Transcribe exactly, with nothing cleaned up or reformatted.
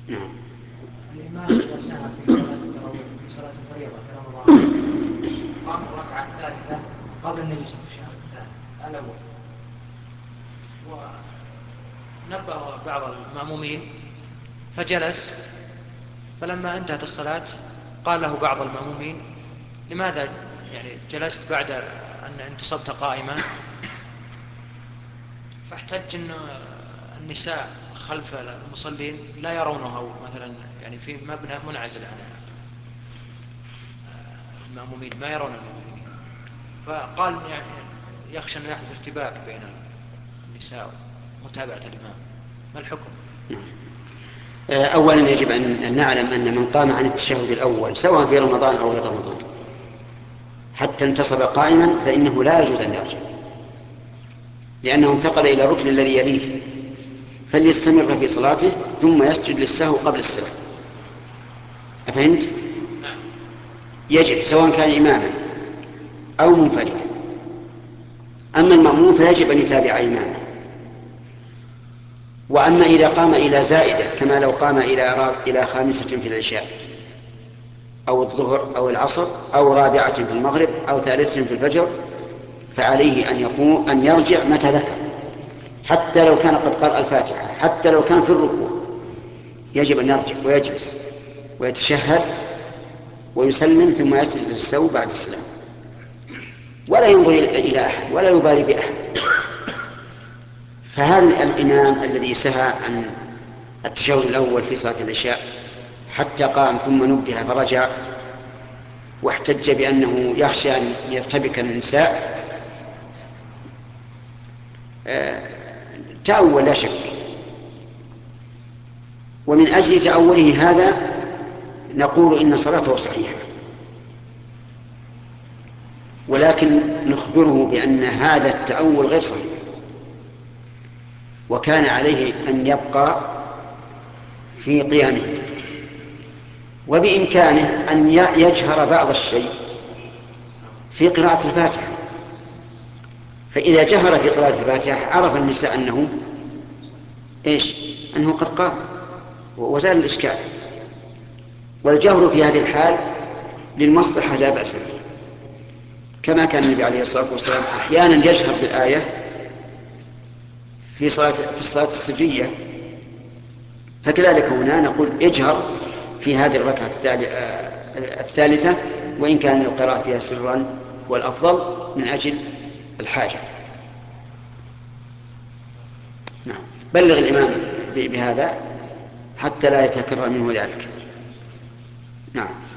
نعم. الإمام إذا سهى في صلاة التراويح في صلاة الفريضة في رمضان قام الركعة الثالثة قبل أن يجلس التشهد الثاني الأول، ونبه بعض المأمومين فجلس، فلما انتهت الصلاة قال له بعض المأمومين: لماذا يعني جلست بعد أن انتصبت قائما؟ فاحتج أن النساء خلف المصلين لا يرونه مثلا، يعني في مبنى منعزل عن المأمومين، ما يرون المأمومين، فقال يعني يخشى أن يحدث ارتباك بين النساء ومتابعة الإمام. ما الحكم؟ أولا يجب أن نعلم أن من قام عن التشهد الأول سواء في رمضان أو غير رمضان حتى انتصب قائما فإنه لا يجوز أن يرجع، لأنه انتقل إلى الركن الذي يليه، فليستمر في صلاته ثم يسجد للسهو قبل السلام. أفهمت؟ يجب سواء كان إماما أو منفردا. أما المأموم فيجب أن يتابع إمامه. وأما إذا قام إلى زائدة كما لو قام إلى إلى خامسة في العشاء أو الظهر أو العصر أو رابعة في المغرب أو ثالثة في الفجر فعليه أن يقوم أن يرجع متى ذكر، حتى لو كان قد قرأ الفاتحة، حتى لو كان في الركوع يجب أن يرجع ويجلس ويتشهد ويسلم ثم يسجد للسهو بعد السلام، ولا ينظر إلى أحد ولا يبالي بأحد. فهذا الإمام الذي سهى عن التشهد الأول في صلاة العشاء حتى قام ثم نبه فرجع واحتج بأنه يخشى أن يرتبك النساء، تأول لا شك، ومن أجل تأوله هذا نقول إن صلاته صحيحة، ولكن نخبره بأن هذا التأول غير صحيح، وكان عليه أن يبقى في قيامه، وبإمكانه أن يجهر بعض الشيء في قراءة الفاتحة، فإذا جهر في قراءة الفاتحة عرف النساء أنه إيش؟ أنه قد قام وزال الإشكال. والجهر في هذه الحال للمصلحة لا بأس به، كما كان النبي عليه الصلاة والسلام أحيانا يجهر بالآية في صلاة في الصلاة السرية، فكذلك هنا نقول اجهر في هذه الركعة الثالثة وإن كان القراءة فيها سرا والأفضل من أجل الحاجة. نعم. بلغ الإمام بهذا حتى لا يتكرر منه ذلك. نعم.